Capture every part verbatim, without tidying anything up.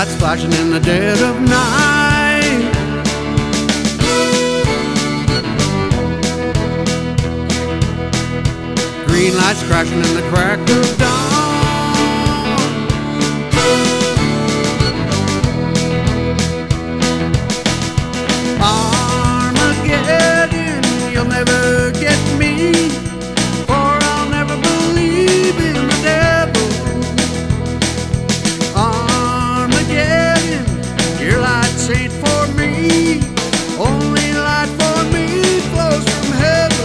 lights flashing in the dead of night. Green lights crashing in the crack of dawn. Armageddon, you'll never get me, for I'll never believe in the devil. Armageddon, your lights ain't for me, only light for me flows from heaven.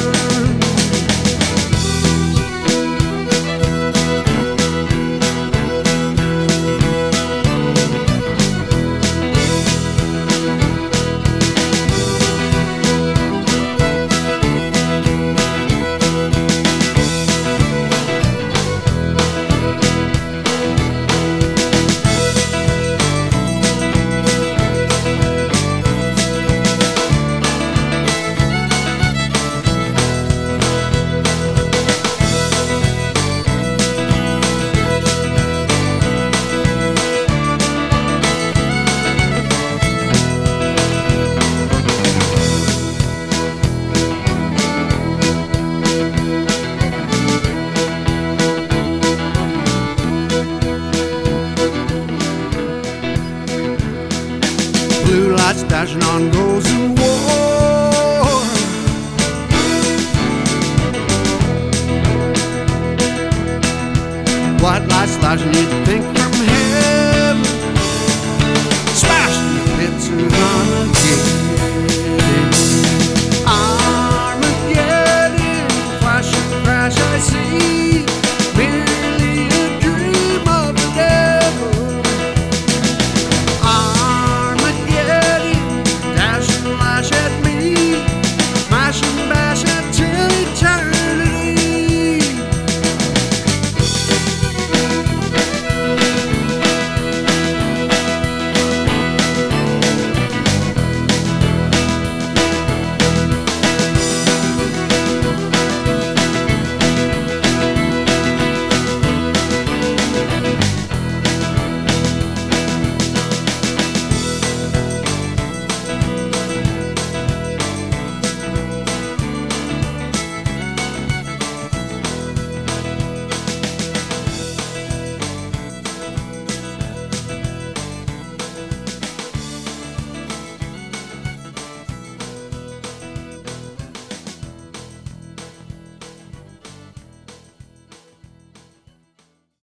Blue lights dashing on goals of war. White lights flashing, you'd think